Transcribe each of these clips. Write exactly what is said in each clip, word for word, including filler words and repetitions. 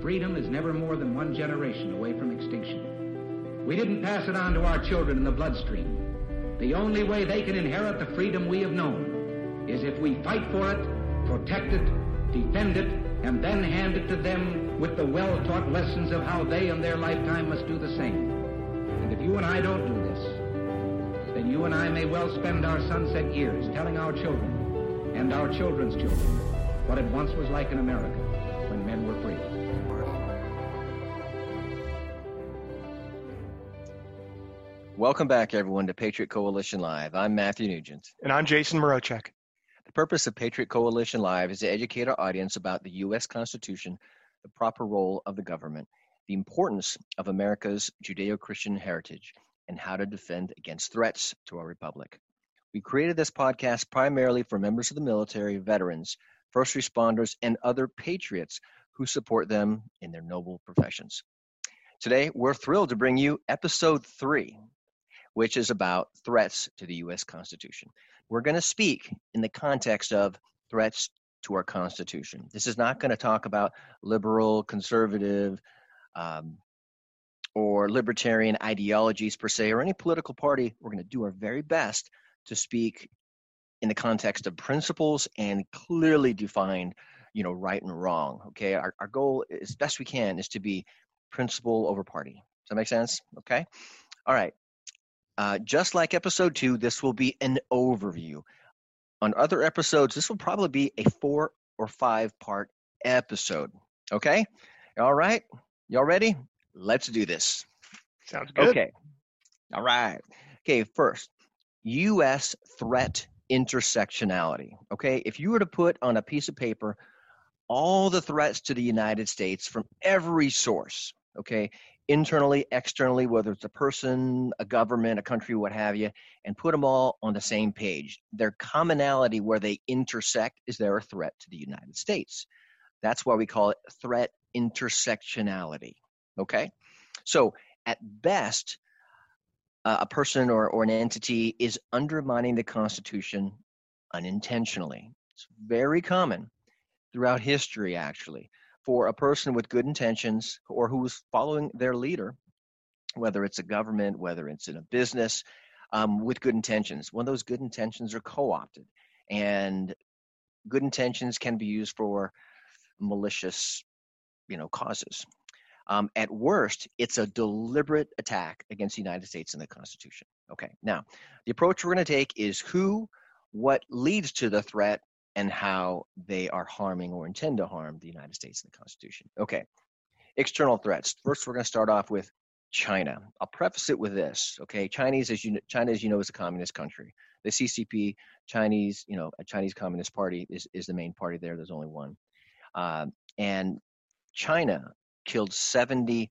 freedom is never more than one generation away from extinction. We didn't pass it on to our children in the bloodstream. The only way they can inherit the freedom we have known is if we fight for it, protect it, defend it, and then hand it to them with the well-taught lessons of how they in their lifetime must do the same. And if you and I don't do this, then you and I may well spend our sunset years telling our children and our children's children what it once was like in America when men were free. Welcome back, everyone, to Patriot Coalition Live. I'm Matthew Nugent. And I'm Jason Morochek. The purpose of Patriot Coalition Live is to educate our audience about the U S Constitution, the proper role of the government, the importance of America's Judeo-Christian heritage, and how to defend against threats to our republic. We created this podcast primarily for members of the military, veterans, first responders, and other patriots who support them in their noble professions. Today, we're thrilled to bring you episode three, which is about threats to the U S Constitution. We're going to speak in the context of threats to our Constitution. This is not going to talk about liberal, conservative, um, or libertarian ideologies per se, or any political party. We're going to do our very best to speak in the context of principles and clearly defined, you know, right and wrong. Okay, our, our goal, as best we can, is to be principle over party. Does that make sense? Okay, all right. Uh, just like episode two, this will be an overview. On other episodes, this will probably be a four or five part episode. Okay? All right? Y'all ready? Let's do this. Sounds good. Okay. All right. Okay, first, U S threat intersectionality. Okay? If you were to put on a piece of paper all the threats to the United States from every source, okay, internally, externally, whether it's a person, a government, a country, what have you, and put them all on the same page. Their commonality where they intersect is they're a threat to the United States. That's why we call it threat intersectionality, okay? So at best, uh, a person or, or an entity is undermining the Constitution unintentionally. It's very common throughout history, actually, for a person with good intentions or who is following their leader, whether it's a government, whether it's in a business, um, with good intentions. When those good intentions are co-opted, and good intentions can be used for malicious, you know, causes. Um, at worst, it's a deliberate attack against the United States and the Constitution. Okay, now, the approach we're going to take is who, what leads to the threat, and how they are harming or intend to harm the United States and the Constitution. Okay, external threats. First, we're going to start off with China. I'll preface it with this. Okay, Chinese, as you know, China, as you know, is a communist country. The C C P, Chinese, you know, a Chinese Communist Party is is the main party there. There's only one, uh, and China killed seventy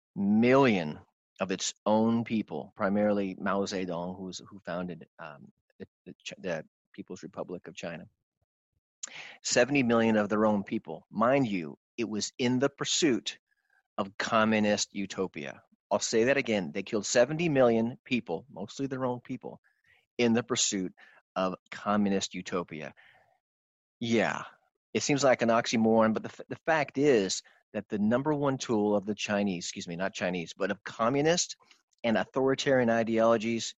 million of its own people, primarily Mao Zedong, who's who founded um, the, the, the People's Republic of China. seventy million of their own people. Mind you, it was in the pursuit of communist utopia. I'll say that again. They killed seventy million people, mostly their own people, in the pursuit of communist utopia. Yeah, it seems like an oxymoron, but the, the fact is that the number one tool of the Chinese, excuse me, not Chinese, but of communist and authoritarian ideologies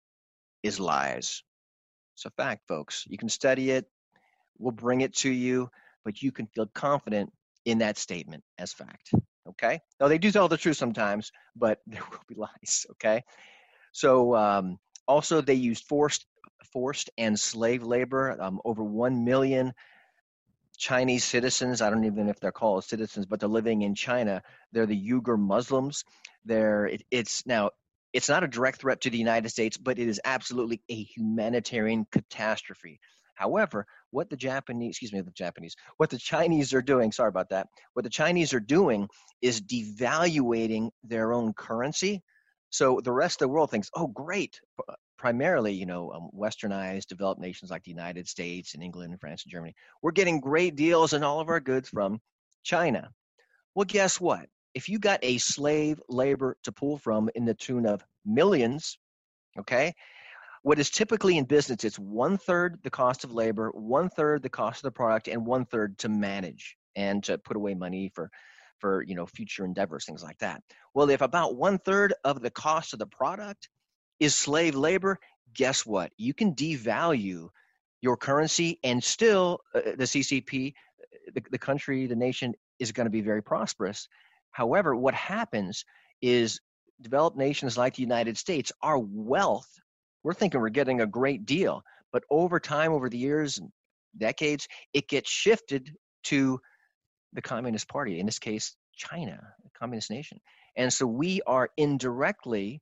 is lies. It's a fact, folks. You can study it. We'll bring it to you, but you can feel confident in that statement as fact, okay? Now, they do tell the truth sometimes, but there will be lies, okay? So um, also they used forced, forced and slave labor. Um, over one million Chinese citizens, I don't even know if they're called citizens, but they're living in China. They're the Uyghur Muslims. They're, it, it's now, it's not a direct threat to the United States, but it is absolutely a humanitarian catastrophe. However, what the Japanese, excuse me, the Japanese, what the Chinese are doing, sorry about that, what the Chinese are doing is devaluating their own currency. So the rest of the world thinks, oh, great. Primarily, you know, um, westernized, developed nations like the United States and England and France and Germany, we're getting great deals on all of our goods from China. Well, guess what? If you got a slave labor to pull from in the tune of millions, okay, what is typically in business, it's one-third the cost of labor, one-third the cost of the product, and one-third to manage and to put away money for, for, you know, future endeavors, things like that. Well, if about one third of the cost of the product is slave labor, guess what? You can devalue your currency and still uh, the C C P, the, the country, the nation is going to be very prosperous. However, what happens is developed nations like the United States, our wealth, we're thinking we're getting a great deal, but over time, over the years and decades, it gets shifted to the Communist Party, in this case, China, a communist nation. And so we are indirectly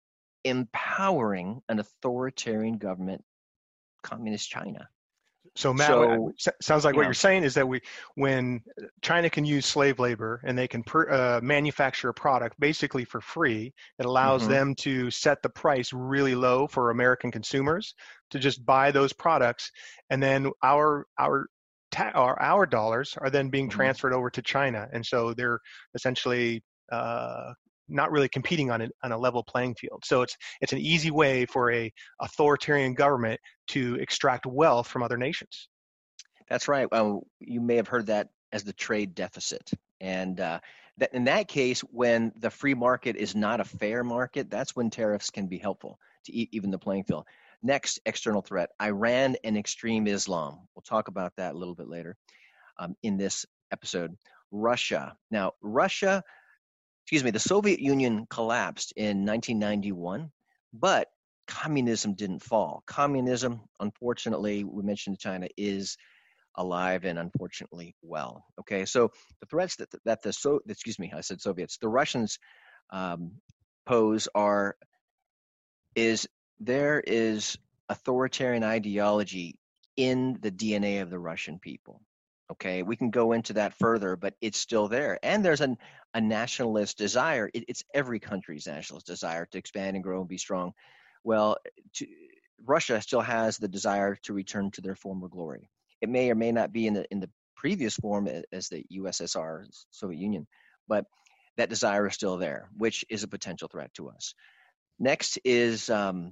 empowering an authoritarian government, communist China. So Matt, So, s- sounds like what yeah. you're saying is that we, when China can use slave labor and they can per, uh, manufacture a product basically for free, it allows Mhm. them to set the price really low for American consumers to just buy those products, and then our our ta- our, our dollars are then being Mhm. transferred over to China, and so they're essentially uh, not really competing on, an, on a level playing field. So it's it's an easy way for a authoritarian government to extract wealth from other nations. That's right. Um, you may have heard that as the trade deficit. And uh, that in that case, when the free market is not a fair market, that's when tariffs can be helpful to e- even the playing field. Next external threat, Iran and extreme Islam. We'll talk about that a little bit later um, in this episode. Russia. Now, Russia, excuse me, the Soviet Union collapsed in nineteen ninety-one, but communism didn't fall. Communism, unfortunately, we mentioned China, is alive and unfortunately well. Okay, so the threats that that the so excuse me, I said Soviets, the Russians um, pose are is there is authoritarian ideology in the D N A of the Russian people. Okay, we can go into that further, but it's still there. And there's an, a nationalist desire. It, it's every country's nationalist desire to expand and grow and be strong. Well, to, Russia still has the desire to return to their former glory. It may or may not be in the in the previous form as the U S S R, Soviet Union, but that desire is still there, which is a potential threat to us. Next is um,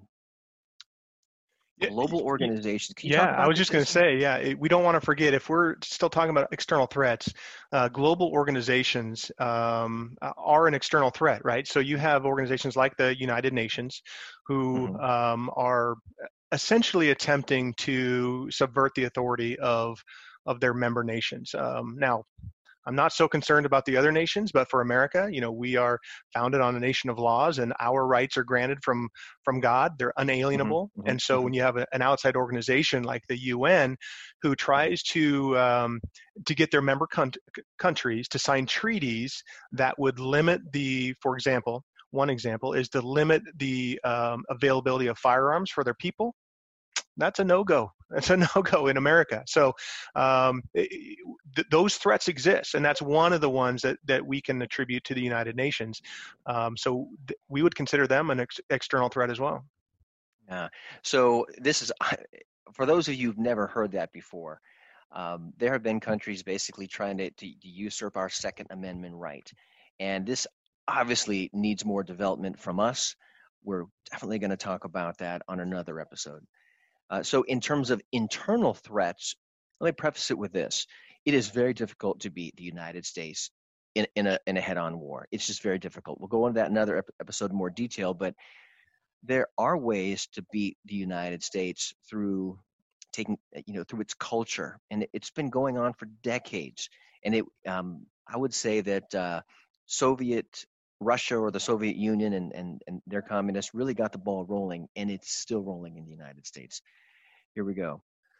Yeah, global y- organizations. Can you yeah, talk I about was this, just going to Jason? say, yeah, it, we don't want to forget, if we're still talking about external threats, uh, global organizations um, are an external threat, right? So you have organizations like the United Nations who Mm-hmm. um, are essentially attempting to subvert the authority of of their member nations. Um, now, I'm not so concerned about the other nations, but for America, you know, we are founded on a nation of laws, and our rights are granted from from God. They're unalienable. Mm-hmm. And so, Mm-hmm. when you have a, an outside organization like the U N, who tries to um, to get their member con- countries to sign treaties that would limit the, for example, one example is to limit the um, availability of firearms for their people. That's a no-go. That's a no-go in America. So um, th- those threats exist, and that's one of the ones that, that we can attribute to the United Nations. Um, so th- we would consider them an ex- external threat as well. Yeah. So this is for those of you who've never heard that before. Um, there have been countries basically trying to, to, to usurp our Second Amendment right, and this obviously needs more development from us. We're definitely going to talk about that on another episode. Uh, so, in terms of internal threats, let me preface it with this: it is very difficult to beat the United States in, in a in a head-on war. It's just very difficult. We'll go into that in another ep- episode in more detail, but there are ways to beat the United States through taking, you know, through its culture, and it, it's been going on for decades. And it, um, I would say that uh, Soviet Russia or the Soviet Union and, and and their communists really got the ball rolling, and it's still rolling in the United States. Here we go.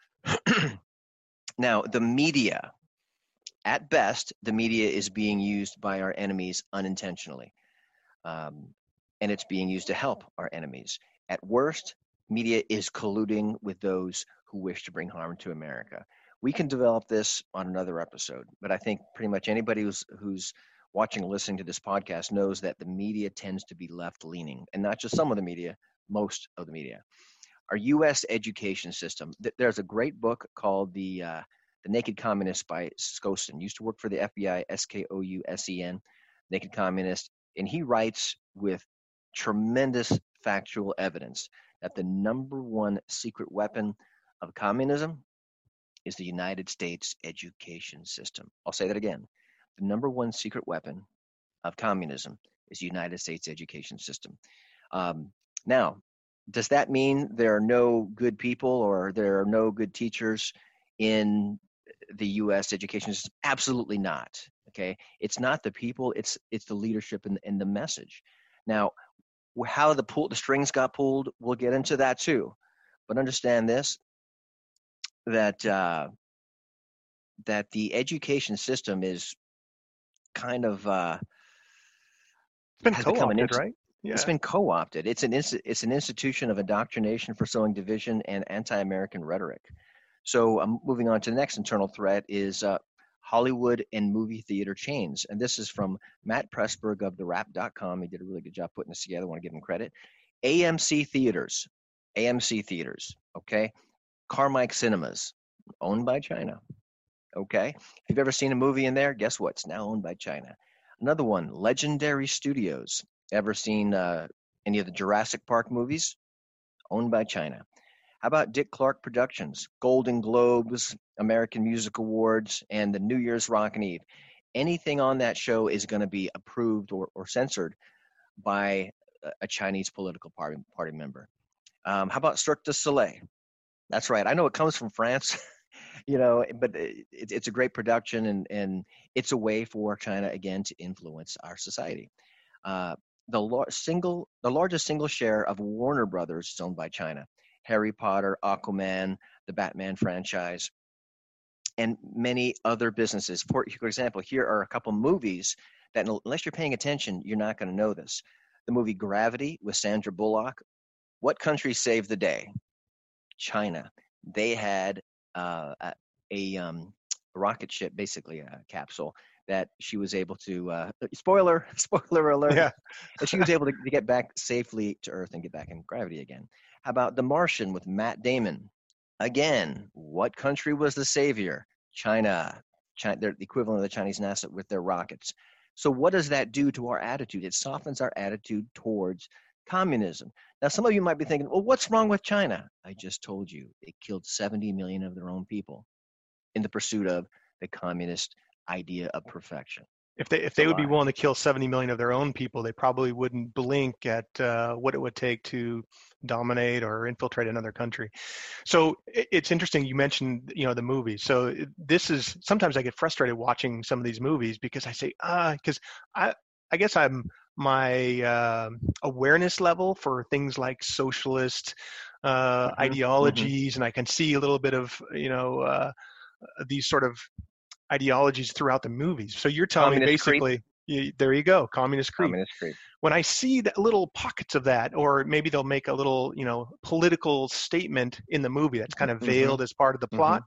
Now, the media, at best, the media is being used by our enemies unintentionally. Um, and it's being used to help our enemies. At worst, media is colluding with those who wish to bring harm to America. We can develop this on another episode, but I think pretty much anybody who's who's watching or listening to this podcast knows that the media tends to be left leaning, and not just some of the media, most of the media. Our U S education system. There's a great book called the uh, the Naked Communist by Skousen. Used to work for the F B I, S K O U S E N, Naked Communist, and he writes with tremendous factual evidence that the number one secret weapon of communism is the United States education system. I'll say that again. the number one secret weapon of communism is the United States education system. Um, now, does that mean there are no good people or there are no good teachers in the U S education system? Absolutely not. Okay, it's not the people; it's it's the leadership and, and the message. Now, how the pull the strings got pulled, we'll get into that too. But understand this: that uh, that the education system is kind of uh, It's been has become an co-opted, ins- right? Yeah. It's been co-opted. It's an inst- it's an institution of indoctrination for sowing division and anti-American rhetoric. So I'm um, moving on to the next internal threat is uh, Hollywood and movie theater chains. And this is from Matt Pressburg of the wrap dot com. He did a really good job putting this together. I want to give him credit. A M C Theaters, A M C Theaters, okay? Carmike Cinemas, owned by China, okay? If you've ever seen a movie in there, guess what? It's now owned by China. Another one, Legendary Studios. Ever seen uh, any of the Jurassic Park movies? Owned by China. How about Dick Clark Productions, Golden Globes, American Music Awards, and the New Year's Rockin' Eve? Anything on that show is going to be approved or, or censored by a Chinese political party, party member. Um, how about Cirque du Soleil? That's right. I know it comes from France, you know, but it, it's a great production, and, and it's a way for China, again, to influence our society. Uh, the, lar- single, the largest single share of Warner Brothers is owned by China. Harry Potter, Aquaman, the Batman franchise, and many other businesses. For, for example, here are a couple movies that, unless you're paying attention, you're not going to know this. The movie Gravity with Sandra Bullock. What country saved the day? China. They had uh, a, a um, rocket ship, basically a capsule, that she was able to, uh, spoiler, spoiler alert, Yeah. and she was able to, to get back safely to Earth and get back in gravity again. How about The Martian with Matt Damon? Again, what country was the savior? China. China, they're the equivalent of the Chinese NASA with their rockets. So what does that do to our attitude? It softens our attitude towards communism. Now, some of you might be thinking, well, what's wrong with China? I just told you, they killed seventy million of their own people in the pursuit of the communist idea of perfection. If they if It's a they would be lie. willing to kill seventy million of their own people, they probably wouldn't blink at uh, what it would take to dominate or infiltrate another country. So it, it's interesting you mentioned, you know, the movies. So it, this is, sometimes I get frustrated watching some of these movies because I say, ah, because I I guess I'm my uh, awareness level for things like socialist uh, Mm-hmm. ideologies, Mm-hmm. and I can see a little bit of, you know, uh, these sort of ideologies throughout the movies. So you're telling Communist me creep. basically, you, there you go, communist creep. Communist creep. When I see that little pockets of that, or maybe they'll make a little, you know, political statement in the movie that's kind of veiled Mm-hmm. as part of the Mm-hmm. plot.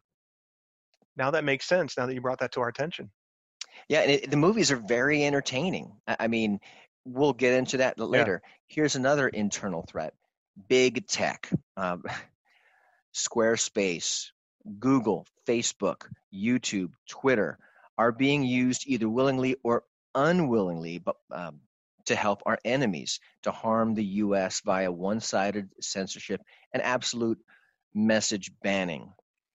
Now that makes sense. Now that you brought that to our attention. Yeah, and it, the movies are very entertaining. I, I mean, we'll get into that later. Yeah. Here's another internal threat: big tech, um, Squarespace, Google, Facebook, YouTube, Twitter are being used either willingly or unwillingly, but um, to help our enemies, to harm the U S via one-sided censorship and absolute message banning.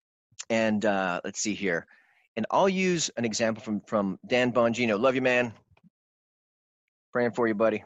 And uh, let's see here. And I'll use an example from, from Dan Bongino. Love you, man. Praying for you, buddy.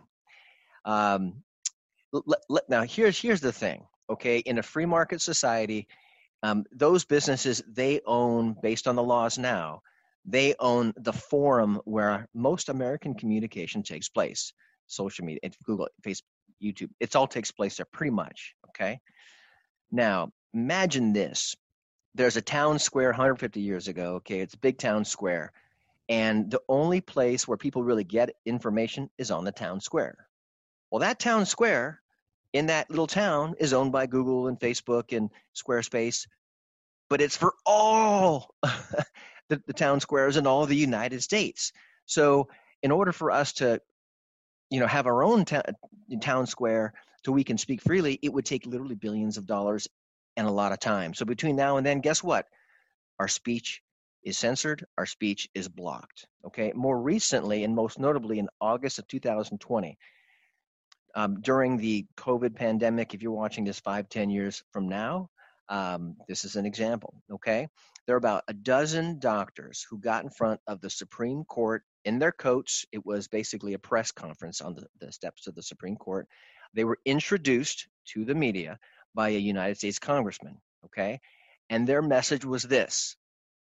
Um, let, let, now, here's here's the thing, okay? In a free market society, um, those businesses, they own, based on the laws now, they own the forum where most American communication takes place. Social media, Google, Facebook, YouTube, it all takes place there pretty much, okay? Now, imagine this. There's a town square one hundred fifty years ago, okay? It's a big town square. And the only place where people really get information is on the town square. Well, that town square in that little town is owned by Google and Facebook and Squarespace, but it's for all the, the town squares in all of the United States. So in order for us to, you know, have our own ta- town square so we can speak freely, it would take literally billions of dollars and a lot of time. So between now and then, guess what? Our speech is censored. Our speech is blocked. Okay. More recently, and most notably in August of two thousand twenty, um, during the COVID pandemic, if you're watching this five, ten years from now, Um, this is an example, okay? There are about a dozen doctors who got in front of the Supreme Court in their coats. It was basically a press conference on the, the steps of the Supreme Court. They were introduced to the media by a United States congressman, okay? And their message was this.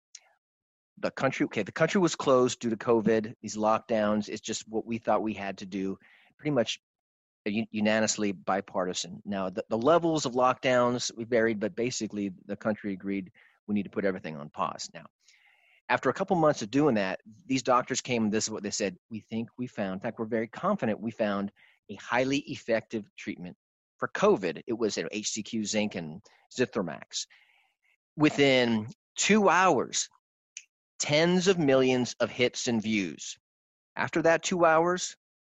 The country, okay, the country was closed due to COVID, these lockdowns. It's just what we thought we had to do, pretty much unanimously bipartisan. Now, the, the levels of lockdowns we varied, but basically the country agreed we need to put everything on pause. Now, after a couple months of doing that, these doctors came and this is what they said. We think we found, in fact, we're very confident we found a highly effective treatment for COVID. It was you know, H C Q, zinc, and Zithromax. Within two hours, tens of millions of hits and views. After that two hours,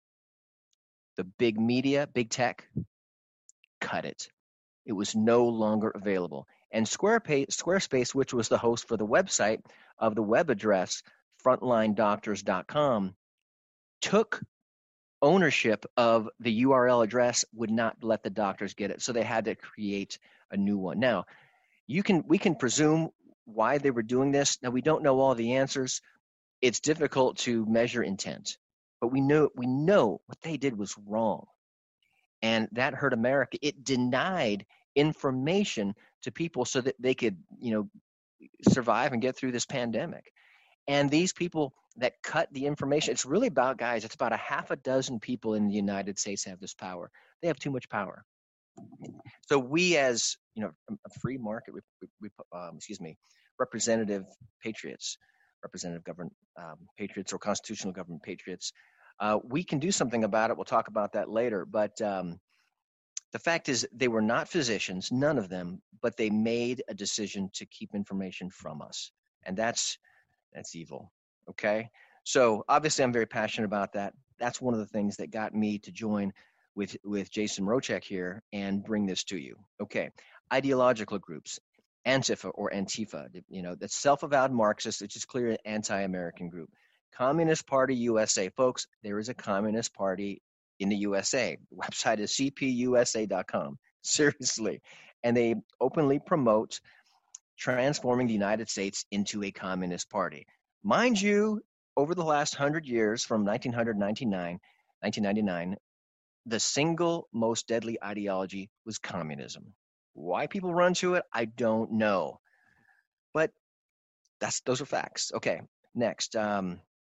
the big media, big tech, cut it. It was no longer available. And Squarespace, which was the host for the website of the web address, frontline doctors dot com, took ownership of the U R L address, would not let the doctors get it. So they had to create a new one. Now, you can we can presume why they were doing this. Now, we don't know all the answers. It's difficult to measure intent, but we know we know what they did was wrong. And that hurt America. It denied information to people so that they could, you know, survive and get through this pandemic. And these people that cut the information, it's really about, guys, it's about a half a dozen people in the United States have this power. They have too much power. So we as, you know, a free market, um, excuse me, representative patriots, representative government um, patriots or constitutional government patriots, uh, we can do something about it. We'll talk about that later. But um, the fact is they were not physicians, none of them, but they made a decision to keep information from us. And that's that's evil, okay? So obviously I'm very passionate about that. That's one of the things that got me to join with, with Jason Rochek here and bring this to you. Okay, ideological groups, Antifa or Antifa, you know, that's self-avowed Marxist, which is clearly an anti-American group. Communist Party U S A, folks, there is a Communist Party in the U S A. The website is c p u s a dot com, seriously. And they openly promote transforming the United States into a communist party. Mind you, over the last hundred years, from nineteen hundred to nineteen ninety-nine, the single most deadly ideology was communism. Why people run to it, I don't know. But that's those are facts. Okay, next. Um,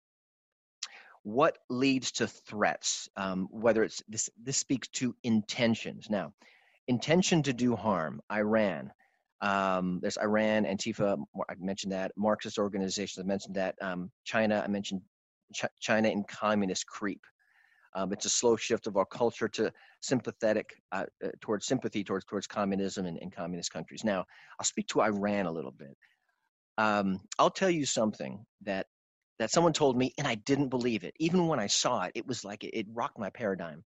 what leads to threats? Um, whether it's this, this speaks to intentions. Now, intention to do harm. Iran. Um, there's Iran, Antifa, I mentioned that. Marxist organizations, I mentioned that. Um, China, I mentioned Ch- China and communist creep. Um, it's a slow shift of our culture to sympathetic, uh, uh, towards sympathy towards towards communism and, and communist countries. Now, I'll speak to Iran a little bit. Um, I'll tell you something that that someone told me, and I didn't believe it. Even when I saw it, it was like it, it rocked my paradigm.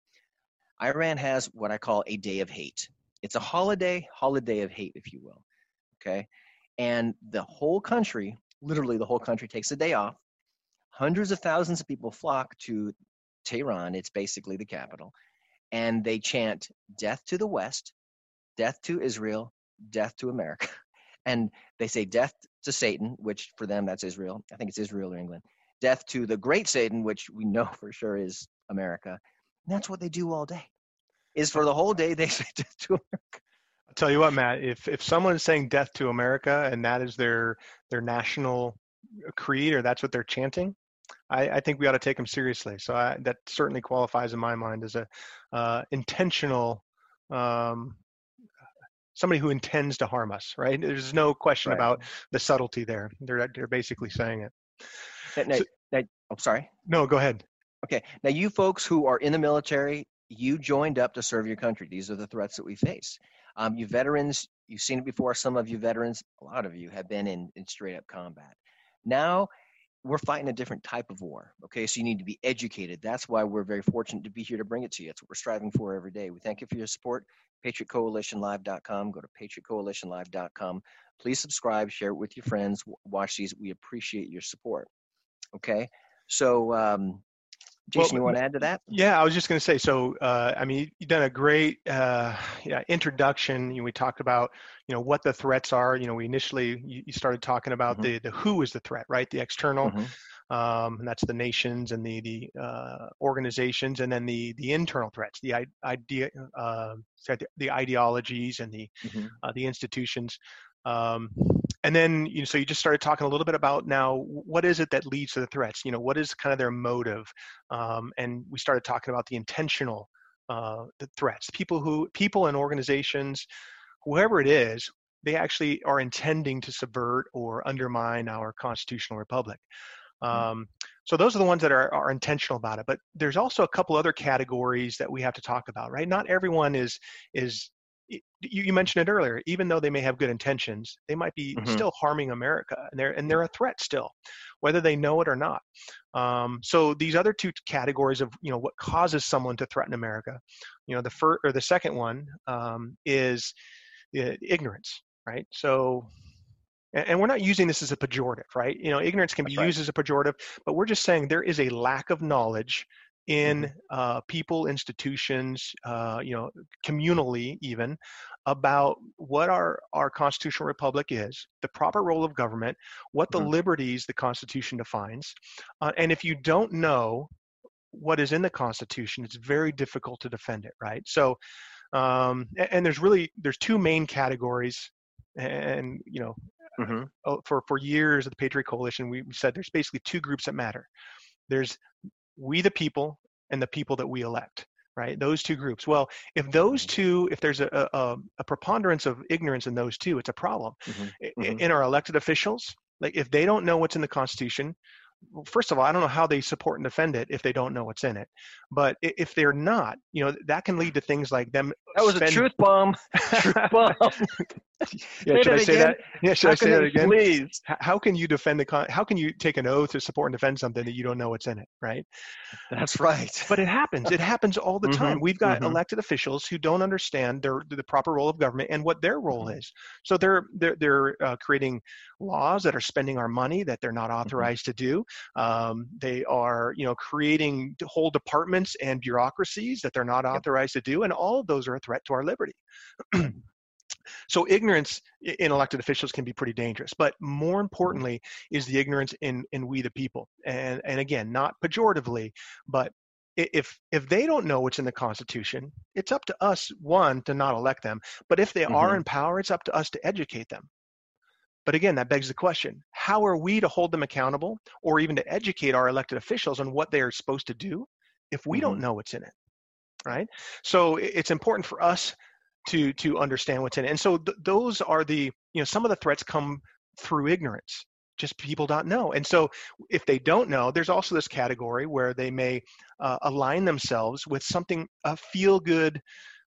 Iran has what I call a day of hate. It's a holiday, holiday of hate, if you will, okay? And the whole country, literally the whole country takes a day off. Hundreds of thousands of people flock to Tehran, it's basically the capital, and they chant death to the West, death to Israel, death to America. And they say death to Satan, which for them that's Israel. I think it's Israel or England. Death to the great Satan, which we know for sure is America. And that's what they do all day. Is for the whole day they say death to America. I'll tell you what, Matt, if if someone is saying death to America and that is their their national creed or that's what they're chanting, I, I think we ought to take them seriously. So I, that certainly qualifies in my mind as a uh, intentional, um, somebody who intends to harm us, right? There's no question Right. about the subtlety there. They're they're basically saying it. Now, So- now, I'm sorry. No, go ahead. Okay. Now, you folks who are in the military, you joined up to serve your country. These are the threats that we face. Um, you veterans, you've seen it before. Some of you veterans, a lot of you have been in, in straight up combat. Now, we're fighting a different type of war. Okay. So you need to be educated. That's why we're very fortunate to be here to bring it to you. That's what we're striving for every day. We thank you for your support. patriot coalition live dot com. Go to patriot coalition live dot com. Please subscribe, share it with your friends, watch these. We appreciate your support. Okay. So, um, Jason, Well, you want to add to that? Yeah, I was just going to say, so, uh, I mean, you've done a great uh, yeah, introduction. You know, we talked about, you know, what the threats are. You know, we initially, you, you started talking about Mm-hmm. the, the who is the threat, right? The external, Mm-hmm. um, and that's the nations and the, the uh, organizations, and then the, the internal threats, the idea, uh, the ideologies and the, Mm-hmm. uh, the institutions. Um, and then, you know, so you just started talking a little bit about now, what is it that leads to the threats? You know, what is kind of their motive? Um, and we started talking about the intentional uh, the threats. People who, people and organizations, whoever it is, they actually are intending to subvert or undermine our constitutional republic. Um, so those are the ones that are, are intentional about it. But there's also a couple other categories that we have to talk about, right? Not everyone is is you, you mentioned it earlier. Even though they may have good intentions, they might be Mm-hmm. still harming America, and they're and they're a threat still, whether they know it or not. Um, so these other two categories of, you know, what causes someone to threaten America, you know, the first or the second one um, is uh, ignorance, right? So. And we're not using this as a pejorative, right? You know, ignorance can be That's right. used as a pejorative, but we're just saying there is a lack of knowledge in Mm-hmm. uh, people, institutions, uh, you know, communally even, about what our, our constitutional republic is, the proper role of government, what the Mm-hmm. liberties the Constitution defines. Uh, and if you don't know what is in the Constitution, it's very difficult to defend it, right? So, um, and, and there's really, there's two main categories, and, you know, Mm-hmm. for, for years of the Patriot Coalition, we said there's basically two groups that matter. There's we the people and the people that we elect, right? Those two groups. Well, if those two, if there's a, a, a preponderance of ignorance in those two, it's a problem. Mm-hmm. Mm-hmm. In our elected officials, like if they don't know what's in the Constitution, well, first of all, I don't know how they support and defend it if they don't know what's in it. But if they're not, you know, that can lead to things like them. That was spend... a truth bomb. Truth bomb. Yeah, say should I say again? that? Yeah, should how I say that again? Please. How can you defend the? Con- how can you take an oath to support and defend something that you don't know what's in it, right? That's right. But it happens. It happens all the time. Mm-hmm. We've got mm-hmm. elected officials who don't understand their the proper role of government and what their role mm-hmm. is. So they're they're they're uh, creating laws that are spending our money that they're not authorized mm-hmm. to do. Um, they are, you know, creating whole departments and bureaucracies that they're not yep. authorized to do, and all of those are a threat to our liberty. So ignorance in elected officials can be pretty dangerous, but more importantly is the ignorance in, in we the people. And, and again, not pejoratively, but if if they don't know what's in the Constitution, it's up to us, one, to not elect them. But if they mm-hmm. are in power, it's up to us to educate them. But again, that begs the question, how are we to hold them accountable or even to educate our elected officials on what they are supposed to do if we mm-hmm. don't know what's in it, right? So it's important for us to to understand what's in it. And so th- those are the, you know, some of the threats come through ignorance, just people don't know. And so if they don't know, there's also this category where they may uh, align themselves with something, a feel-good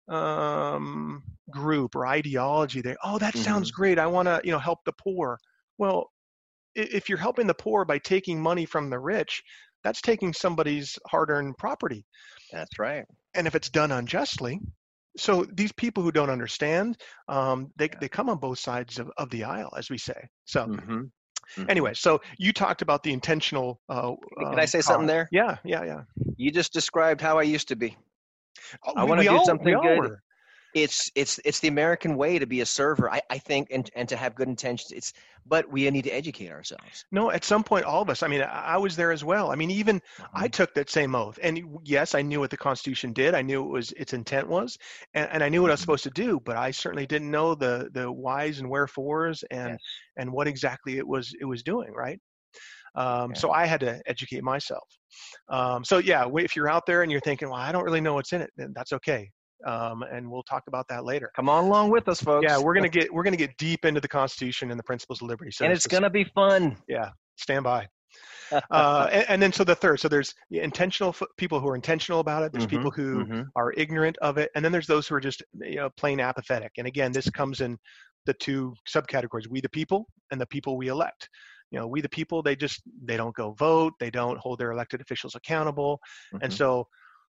um, group or ideology. They, oh, that mm-hmm. sounds great. I want to, you know, help the poor. Well, if you're helping the poor by taking money from the rich, that's taking somebody's hard-earned property. That's right. And if it's done unjustly, so these people who don't understand, um, they yeah. they come on both sides of, of the aisle, as we say. So mm-hmm. Mm-hmm. anyway, so you talked about the intentional. Uh, Can I say um, something there? Yeah, yeah, yeah. You just described how I used to be. Oh, I want to do all, something good. Were. It's it's it's the American way to be a server, I, I think, and, and to have good intentions. It's but we need to educate ourselves. No, at some point, all of us. I mean, I, I was there as well. I mean, even mm-hmm. I took that same oath, and yes, I knew what the Constitution did. I knew it was its intent was, and, and I knew what I was supposed to do. But I certainly didn't know the the whys and wherefores and yes. and what exactly it was it was doing. Right. Um, yeah. So I had to educate myself. Um, so yeah, if you're out there and you're thinking, well, I don't really know what's in it, then that's okay. Um, and we'll talk about that later. Come on along with us, folks. Yeah, we're gonna get we're gonna get deep into the Constitution and the principles of liberty. So and it's, it's gonna be fun. Yeah, stand by. uh, and, and then so the third, so there's intentional people who are intentional about it. There's mm-hmm, people who mm-hmm. are ignorant of it, and then there's those who are just, you know, plain apathetic. And again, this comes in the two subcategories: we the people and the people we elect. You know, we the people, they just they don't go vote, they don't hold their elected officials accountable, mm-hmm. and so.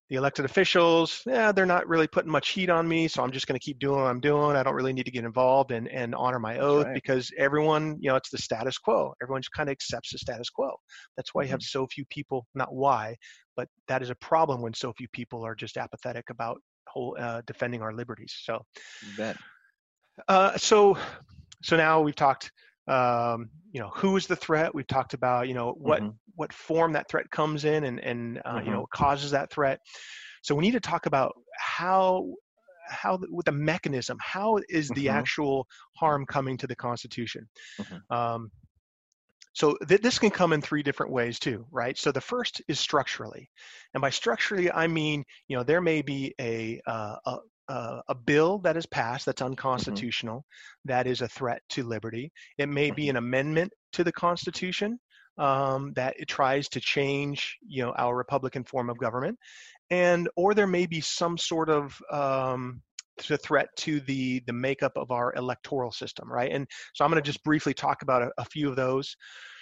the elected officials, yeah, they're not really putting much heat on me, so I'm just going to keep doing what I'm doing. I don't really need to get involved and, and honor my That's oath right. because everyone, you know, it's the status quo. Everyone just kind of accepts the status quo. That's why you have so few people, not why, but that is a problem when so few people are just apathetic about whole uh, defending our liberties. So, You bet. uh, so, so now we've talked, um, you know, who is the threat? We've talked about, you know, what Mm-hmm. what form that threat comes in and and uh, Mm-hmm. you know causes that threat. So we need to talk about how how the, with the mechanism, how is the Mm-hmm. actual harm coming to the Constitution? Mm-hmm. Um, so th- this can come in three different ways too, right? So the first is structurally, and by structurally I mean, you know, there may be a uh, a, a a bill that is passed that's unconstitutional, that is a threat to liberty. It may be an amendment to the Constitution um, that it tries to change, you know, our Republican form of government, and or there may be some sort of um, to threat to the the makeup of our electoral system, right? And so I'm going to just briefly talk about a, a few of those.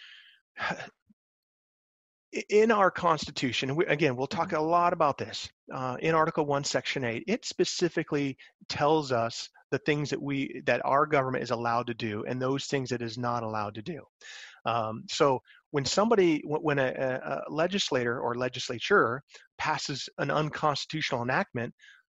In our Constitution, we, again, we'll talk a lot about this. Uh, in Article One, Section Eight, it specifically tells us the things that we that our government is allowed to do, and those things it is not allowed to do. Um, so when somebody, when a, a legislator or legislature passes an unconstitutional enactment,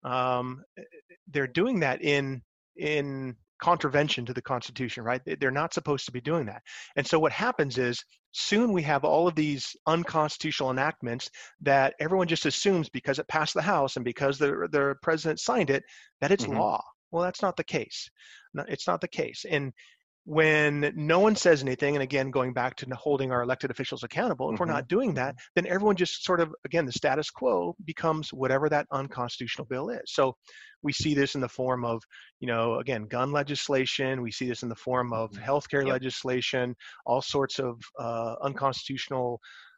um, they're doing that in in contravention to the Constitution, right? They're not supposed to be doing that. And so what happens is soon we have all of these unconstitutional enactments that everyone just assumes because it passed the House and because the the president signed it, that it's Mm-hmm. law. Well, that's not the case. No, it's not the case. And when no one says anything, and again, going back to holding our elected officials accountable, if we're Mm-hmm. not doing that, then everyone just sort of, again, the status quo becomes whatever that unconstitutional bill is. So we see this in the form of, you know, again, gun legislation. We see this in the form of healthcare Yep. legislation, all sorts of uh, unconstitutional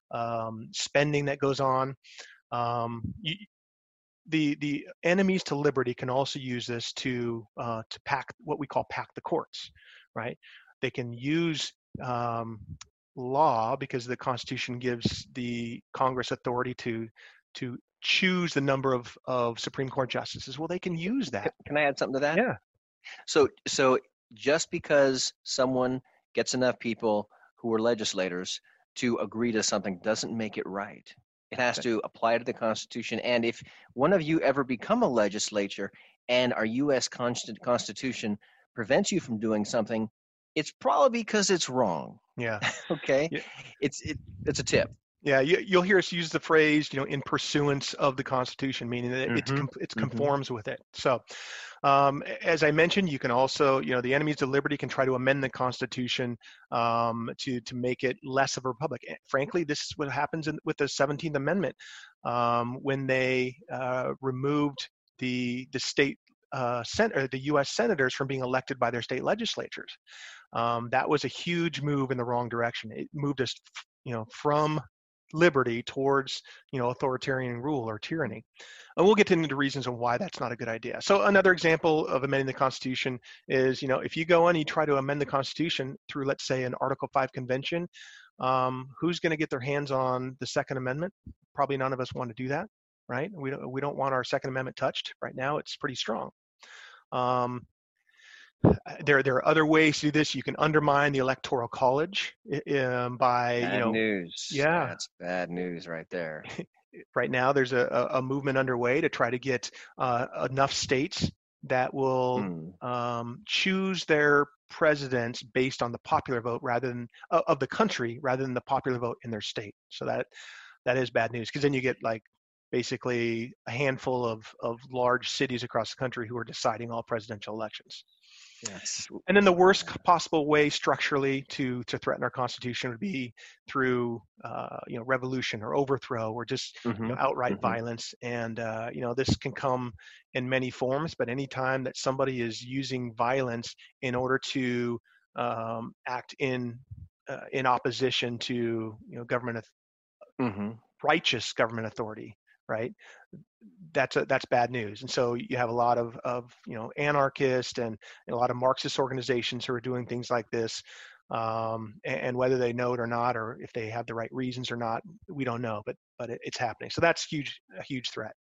um, spending that goes on. Um, you, the the enemies to liberty can also use this to uh, to pack what we call pack the courts, right? They can use um, law because the Constitution gives the Congress authority to to choose the number of of Supreme Court justices. Well, they can use that. Can I add something to that? Yeah. So, so just because someone gets enough people who are legislators to agree to something doesn't make it right. It has to apply to the Constitution. And if one of you ever become a legislature and our U S Constitution prevents you from doing something, it's probably because it's wrong. Yeah. Okay. Yeah. It's it, it's a tip. Yeah, you, you'll hear us use the phrase, you know, in pursuance of the Constitution, meaning that Mhm, it's com- it's mhm. conforms with it. So, um, as I mentioned, you can also, you know, the enemies of liberty can try to amend the Constitution um, to to make it less of a republic. And frankly, this is what happens in, with the seventeenth Amendment um, when they uh, removed the the state uh, sen- or the U S senators from being elected by their state legislatures. Um, that was a huge move in the wrong direction. It moved us, you know, from liberty towards, you know, authoritarian rule or tyranny. And we'll get into the reasons of why that's not a good idea. So another example of amending the Constitution is, you know, if you go and you try to amend the Constitution through, let's say, an Article five convention, um, who's going to get their hands on the Second Amendment? Probably none of us want to do that, right? We don't, we don't want our Second Amendment touched. Right now, it's pretty strong. Um, There, there are other ways to do this. You can undermine the Electoral College um, by, Bad you know, news. yeah. That's bad news right there. Right now, there's a, a movement underway to try to get uh, enough states that will Hmm. um, choose their presidents based on the popular vote rather than uh, of the country rather than the popular vote in their state. So that that is bad news because then you get like basically a handful of of large cities across the country who are deciding all presidential elections. Yes. And then the worst possible way structurally to to threaten our Constitution would be through uh, you know revolution or overthrow or just Mm-hmm. you know, outright Mhm. violence. And uh, you know this can come in many forms, but anytime that somebody is using violence in order to um, act in uh, in opposition to you know government Mm-hmm. righteous government authority, right? That's a, that's bad news. And so you have a lot of, of you know anarchists and, and a lot of Marxist organizations who are doing things like this. Um, and, and whether they know it or not, or if they have the right reasons or not, we don't know. But but it, it's happening. So that's huge, a huge threat.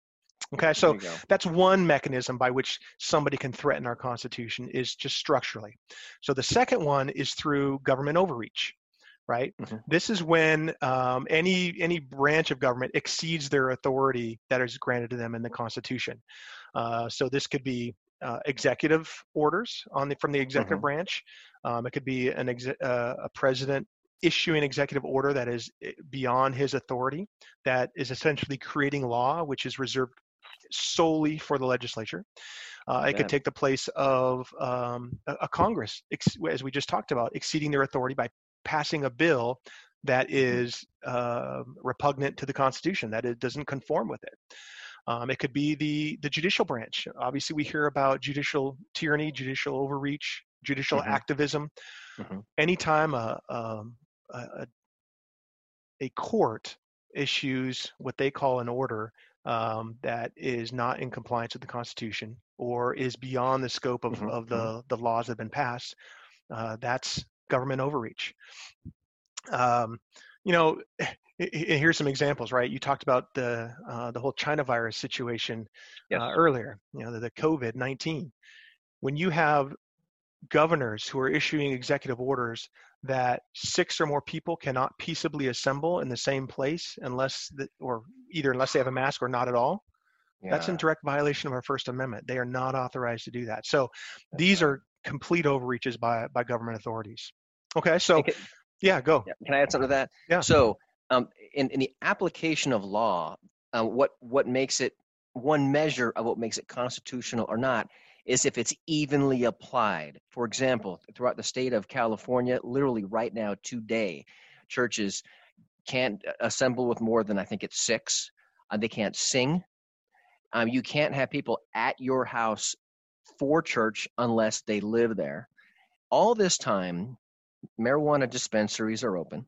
Okay, so There you go. that's one mechanism by which somebody can threaten our Constitution, is just structurally. So the second one is through government overreach, right? Mm-hmm. This is when um, any any branch of government exceeds their authority that is granted to them in the Constitution. Uh, so this could be uh, executive orders on the, from the executive Mm-hmm. branch. Um, it could be an exe- uh, a president issuing executive order that is beyond his authority, that is essentially creating law, which is reserved solely for the legislature. Uh, it could take the place of um, a, a Congress, ex- as we just talked about, exceeding their authority by passing a bill that is uh, repugnant to the Constitution, that it doesn't conform with it. Um, it could be the, the judicial branch. Obviously, we hear about judicial tyranny, judicial overreach, judicial Mm-hmm. activism. Mm-hmm. Anytime a, um, a, a court issues what they call an order um, that is not in compliance with the Constitution or is beyond the scope of, Mm-hmm. of the, the laws that have been passed, uh, that's government overreach. Um, you know, here's some examples, right? You talked about the uh, the whole China virus situation Yes. uh, earlier, you know, the, the COVID nineteen. When you have governors who are issuing executive orders that six or more people cannot peaceably assemble in the same place unless, the, or either unless they have a mask or not at all, Yeah. that's in direct violation of our First Amendment. They are not authorized to do that. So that's these right. are complete overreaches by, by government authorities. Okay, so can, yeah, go. Yeah. Can I add something to that? Yeah. So um, in, in the application of law, uh, what, what makes it, one measure of what makes it constitutional or not is if it's evenly applied. For example, throughout the state of California, literally right now, today, churches can't assemble with more than, I think it's six. Uh, they can't sing. Um, you can't have people at your house for church unless they live there. All this time, marijuana dispensaries are open.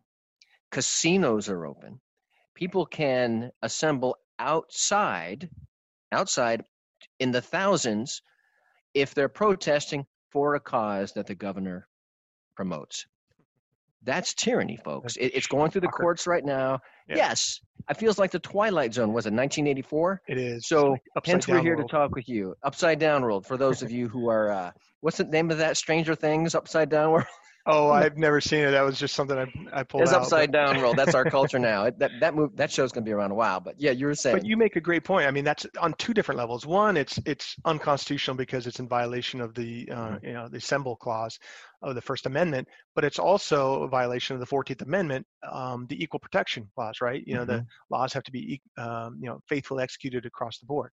Casinos are open. People can assemble outside, outside in the thousands if they're protesting for a cause that the governor promotes. That's tyranny, folks. It, it's going through the courts right now. Yeah. Yes, it feels like the Twilight Zone. Was it nineteen eighty-four? It is. So like hence we're here world. to talk with you. Upside Down World, for those of you who are, uh, what's the name of that, Stranger Things, Upside Down World? Oh, I've never seen it. That was just something I, I pulled it's out. Upside but... Down World. That's our culture now. It, that that move that show's going to be around a while. But yeah, you were saying. But you make a great point. I mean, that's on two different levels. One, it's it's unconstitutional because it's in violation of the uh, mm-hmm. you know the Assemble Clause of the First Amendment. But it's also a violation of the fourteenth Amendment, um, the Equal Protection Clause, right? You know, mm-hmm. the laws have to be um, you know faithfully executed across the board.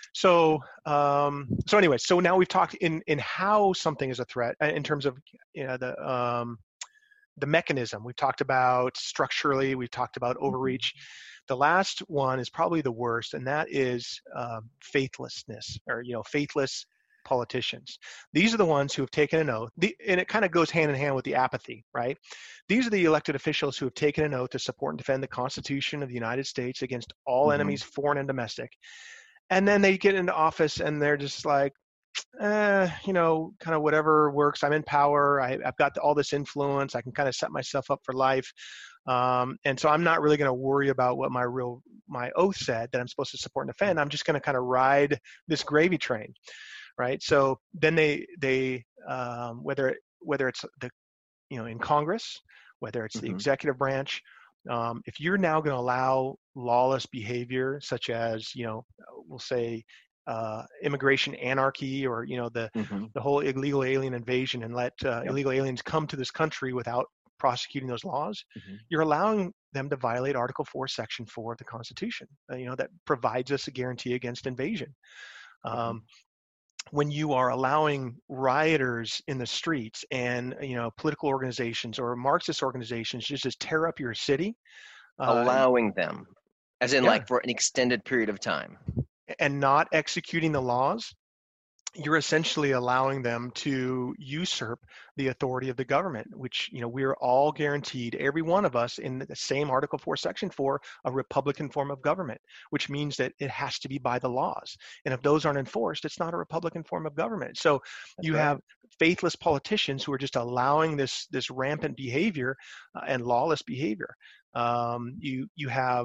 So, um, so anyway, so now we've talked in in how something is a threat in terms of you know the um, the mechanism. We've talked about structurally. We've talked about overreach. The last one is probably the worst, and that is uh, faithlessness, or you know, faithless politicians. These are the ones who have taken an oath, the, and it kind of goes hand in hand with the apathy, right? These are the elected officials who have taken an oath to support and defend the Constitution of the United States against all mm-hmm. enemies, foreign and domestic. And then they get into office, and they're just like, eh, you know, kind of whatever works. I'm in power. I, I've got all this influence. I can kind of set myself up for life. Um, and so I'm not really going to worry about what my real, my oath said that I'm supposed to support and defend. I'm just going to kind of ride this gravy train, right? So then they, they, um, whether, whether it's the, you know, in Congress, whether it's mm-hmm. the executive branch, um, if you're now going to allow lawless behavior, such as, you know, we'll say, Uh, immigration anarchy, or you know the mm-hmm. the whole illegal alien invasion, and let uh, yep. illegal aliens come to this country without prosecuting those laws, mm-hmm. you're allowing them to violate Article four, Section four of the Constitution. Uh, you know that provides us a guarantee against invasion. Um, mm-hmm. When you are allowing rioters in the streets and you know political organizations or Marxist organizations just to tear up your city, uh, allowing them, as in yeah. like for an extended period of time. And not executing the laws, you're essentially allowing them to usurp the authority of the government, which, you know, we're all guaranteed, every one of us in the same Article four, Section four, a Republican form of government, which means that it has to be by the laws. And if those aren't enforced, it's not a Republican form of government. So That's you right. have faithless politicians who are just allowing this, this rampant behavior uh, and lawless behavior. Um, you, you have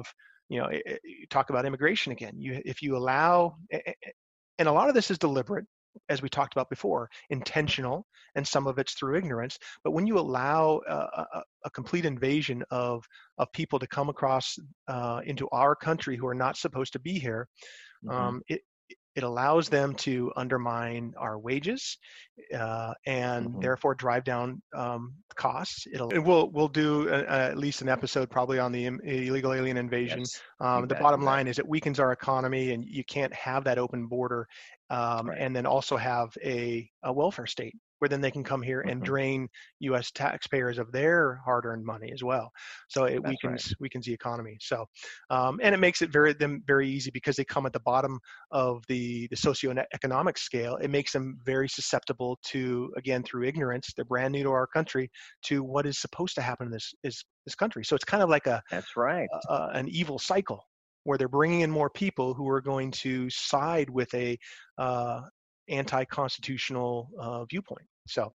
you know, it, it, you talk about immigration again. You, if you allow, and a lot of this is deliberate, as we talked about before, intentional, and some of it's through ignorance. But when you allow a, a, a complete invasion of of people to come across uh, into our country who are not supposed to be here, Mm-hmm. um, it it allows them to undermine our wages uh, and Mm-hmm. therefore drive down um, costs. It'll, and we'll we'll do a, a, at least an episode probably on the illegal alien invasion. Yes, Um, the bet, bottom line is it weakens our economy, and you can't have that open border um, right. and then also have a, a welfare state where then they can come here and Mm-hmm. drain U S taxpayers of their hard-earned money as well. So it That's weakens right. weakens the economy. So um, and it makes it very them very easy because they come at the bottom of the the socioeconomic scale. It makes them very susceptible to, again, through ignorance, they're brand new to our country, to what is supposed to happen in this is this country. So it's kind of like a That's right. a, an evil cycle where they're bringing in more people who are going to side with a uh, anti-constitutional uh, viewpoint. So,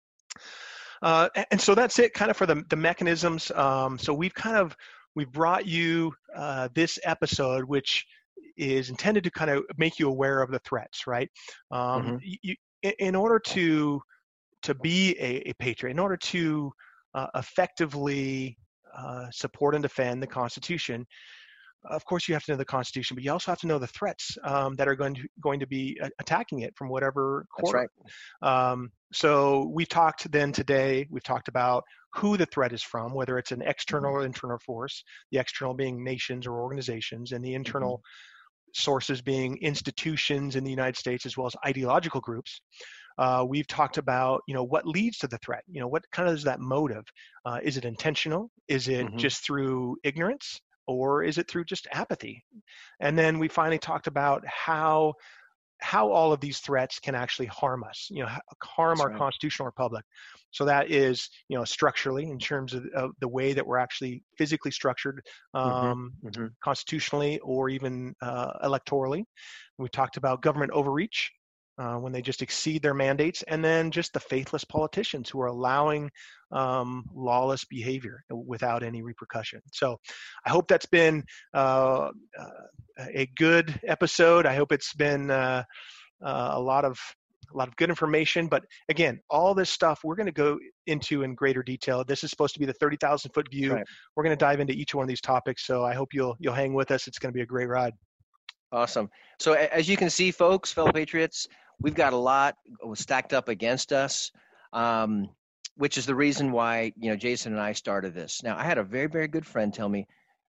uh, and so that's it, kind of for the the mechanisms. Um, so we've kind of we've brought you uh, this episode, which is intended to kind of make you aware of the threats, right? Um, Mm-hmm. you, in order to to be a, a patriot, in order to uh, effectively uh, support and defend the Constitution, of course, you have to know the Constitution, but you also have to know the threats um, that are going to going to be attacking it from whatever quarter. That's right. Um, so we talked then today. We've talked about who the threat is from, whether it's an external or internal force. The external being nations or organizations, and the internal mm-hmm. sources being institutions in the United States as well as ideological groups. Uh, we've talked about, you know, what leads to the threat. You know, what kind of is that motive? Uh, is it intentional? Is it mm-hmm. just through ignorance? Or is it through just apathy? And then we finally talked about how how all of these threats can actually harm us, you know, harm That's our right. constitutional republic. So that is, you know, structurally in terms of, of the way that we're actually physically structured um, mm-hmm. Mm-hmm. constitutionally or even uh, electorally. We talked about government overreach. Uh, when they just exceed their mandates, and then just the faithless politicians who are allowing um, lawless behavior without any repercussion. So I hope that's been uh, uh, a good episode. I hope it's been uh, uh, a lot of a lot of good information. But again, all this stuff we're going to go into in greater detail. This is supposed to be the thirty thousand foot view. Right. We're going to dive into each one of these topics. So I hope you'll you'll hang with us. It's going to be a great ride. Awesome. So as you can see, folks, fellow patriots, we've got a lot stacked up against us, um, which is the reason why, you know, Jason and I started this. Now, I had a very, very good friend tell me,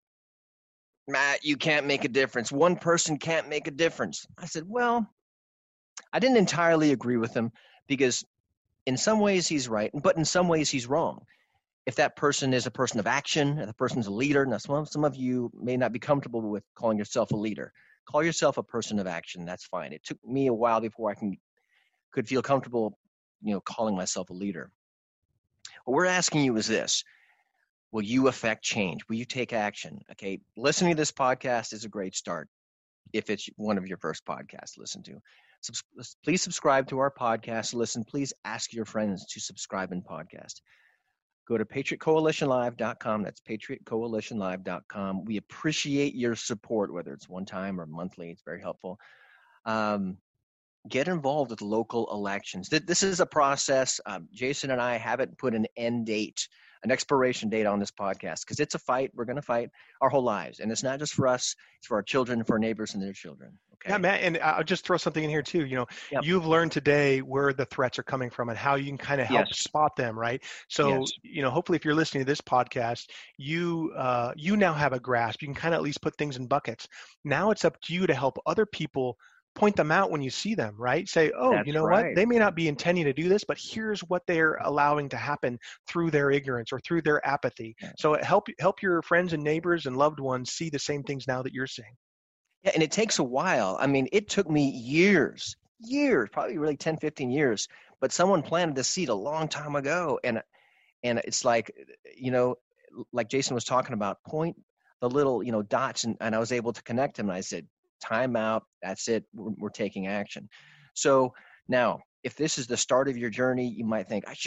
Matt, you can't make a difference. One person can't make a difference. I said, well, I didn't entirely agree with him because in some ways he's right, but in some ways he's wrong. If that person is a person of action, if the person's a leader, now some, some of you may not be comfortable with calling yourself a leader. Call yourself a person of action. That's fine. It took me a while before I can could feel comfortable, you know, calling myself a leader. What we're asking you is this: will you affect change? Will you take action? Okay, listening to this podcast is a great start. If it's one of your first podcasts to listen to, Subs- please subscribe to our podcast. Listen, please ask your friends to subscribe and podcast. Go to patriot coalition live dot com. That's patriot coalition live dot com. We appreciate your support, whether it's one time or monthly. It's very helpful. Um, get involved with local elections. This is a process. Um, Jason and I haven't put an end date, an expiration date on this podcast because it's a fight. We're going to fight our whole lives. And it's not just for us. It's for our children, for our neighbors and their children. Okay. Yeah, Matt, and I'll just throw something in here too. You know, yep. You've learned today where the threats are coming from and how you can kind of help yes. spot them, right? So, yes. you know, hopefully if you're listening to this podcast, you uh, you now have a grasp. You can kind of at least put things in buckets. Now it's up to you to help other people point them out when you see them, right? Say, oh, That's you know right. what? They may not be intending to do this, but here's what they're allowing to happen through their ignorance or through their apathy. Yeah. So help help your friends and neighbors and loved ones see the same things now that you're seeing. Yeah, and it takes a while. I mean, it took me years, years, probably really ten, fifteen years, but someone planted the seed a long time ago. And and it's like, you know, like Jason was talking about, point the little, you know, dots, and, and I was able to connect them. And I said, time out, that's it, we're, we're taking action. So now, if this is the start of your journey, you might think, I should have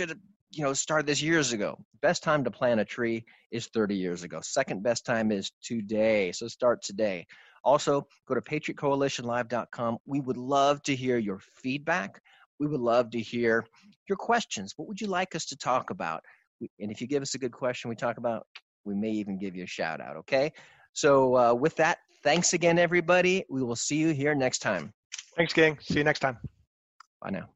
you know, started this years ago. Best time to plant a tree is thirty years ago. Second best time is today. So start today. Also, go to patriot coalition live dot com. We would love to hear your feedback. We would love to hear your questions. What would you like us to talk about? And if you give us a good question we talk about, we may even give you a shout out, okay? So uh, with that, thanks again, everybody. We will see you here next time. Thanks, gang. See you next time. Bye now.